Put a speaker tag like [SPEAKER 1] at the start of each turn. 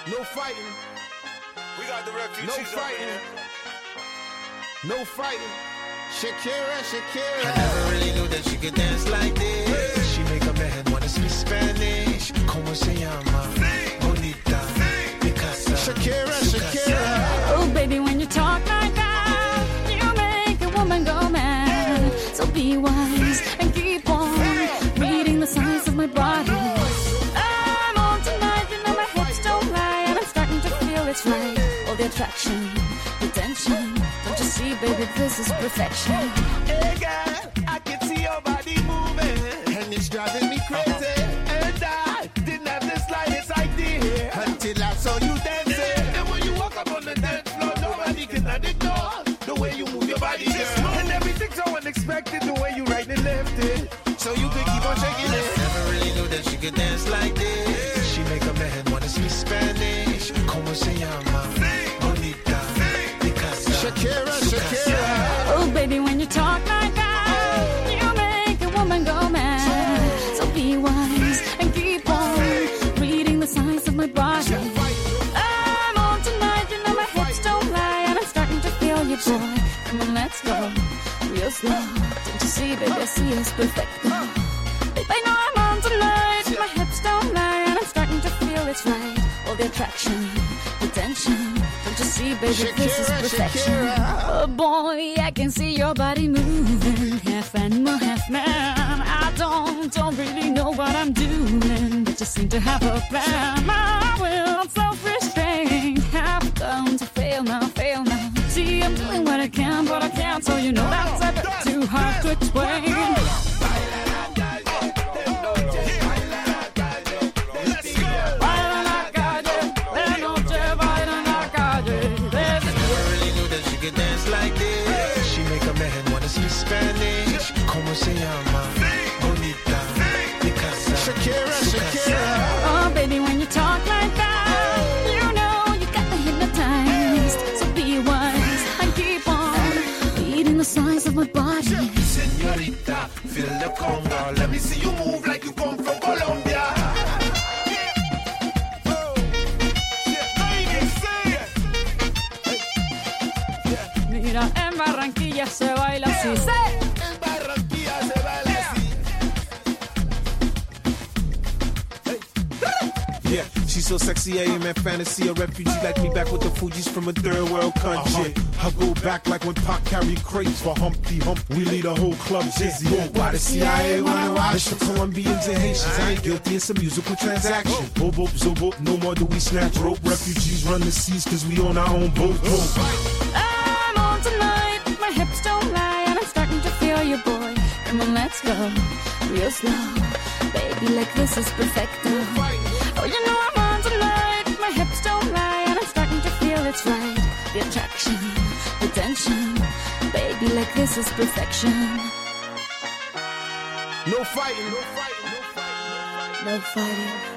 [SPEAKER 1] No fighting.
[SPEAKER 2] We got the refugees.
[SPEAKER 1] No fighting. No fighting. Shakira, Shakira.
[SPEAKER 3] I never really knew that she could dance like this. She make a man wanna speak Spanish. Como se llama? Bonita. Picasa.
[SPEAKER 1] Shakira, Shakira.
[SPEAKER 4] Oh, baby, when you talk like that, you make a woman go mad. So be wise and keep on reading the signs of my body. I'm on tonight, you know my hips don't lie, and I'm starting to feel it's right. All the attraction, the tension. Don't you see, baby, this is perfection.
[SPEAKER 3] Hey girl, I can see your body moving,
[SPEAKER 1] And it's driving me crazy.
[SPEAKER 3] and I didn't have the slightest idea
[SPEAKER 1] Until I saw you dancing.
[SPEAKER 3] And when you walk up on the dance floor, nobody can ignore the way you move your body, girl. And everything's so unexpected, the way you right and left it, so you can keep on shaking it. Never really knew that she could dance like this. She make a man wanna speak Spanish. Como se llama? Bonita. Picasa.
[SPEAKER 1] Shakira, Shakira.
[SPEAKER 4] Oh, baby, when you talk like that, you make a woman go mad. So be wise and keep on reading the signs of my body. I'm on tonight, you know my hips don't lie, and I'm starting to feel you, boy. Come on, let's go, real slow. Don't you see, baby, I see it's perfect. Babe, I know I'm on tonight, my hips don't lie, and I'm starting to feel it's right. All the attraction, the tension. Don't you see, baby, this is
[SPEAKER 1] Shakira,
[SPEAKER 4] perfection.
[SPEAKER 1] Shakira.
[SPEAKER 4] Oh boy, I can see your body moving, half animal, half man. I don't really know what I'm doing, but just seem to have a plan. My will, self-restraint, have come to fail now, fail now. See, I'm doing what I can, but I can't, so you know that's a bit too hard to explain. Baila en la calle, de noche baila en la calle.
[SPEAKER 3] Never really knew that she could dance like this. She make a man wanna speak Spanish. Como se llama? Bonita. Picasa.
[SPEAKER 1] Shakira, Shakira.
[SPEAKER 4] Oh, baby, when you talk like that, you know you got me hypnotized. So be wise and keep on reading the signs of my body.
[SPEAKER 3] Señorita, feel the conga. Let me see you move like you come from Colombia.
[SPEAKER 4] Mira, en Barranquilla se baila así.
[SPEAKER 3] En Barranquilla se baila así.
[SPEAKER 5] Yeah, she's so sexy, I am in fantasy. A refugee like me back with the Fugees from a third world country. I go back like when Pac carried crates for Humpty Hump. We lead a whole club dizzy. Why the CIA wanna watch the Colombians and Haitians? I ain't guilty, it's a musical transaction. Boop, boop, zo, boop, no more do we snatch rope. Refugees run the seas cause we own our own boat.
[SPEAKER 4] I'm on tonight, my hips don't lie, and I'm starting to feel you, boy. Come on, let's go, real slow. Baby, like this is perfecto. Oh, you know I'm on tonight, my hips don't lie, and I'm starting to feel it's right. The attraction, the tension. Baby, like this is perfection.
[SPEAKER 1] No fighting. No fighting. No fighting.
[SPEAKER 4] No fighting.